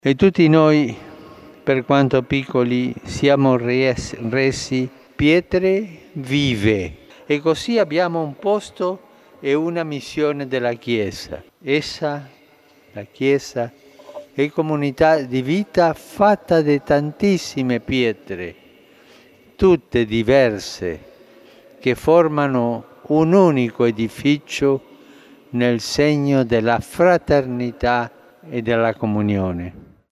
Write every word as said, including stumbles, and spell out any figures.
E tutti noi, per quanto piccoli, siamo ries- resi pietre vive e così abbiamo un posto e una missione della Chiesa. Essa, la Chiesa, è comunità di vita fatta di tantissime pietre, tutte diverse, che formano un unico edificio nel segno della fraternità e della comunione.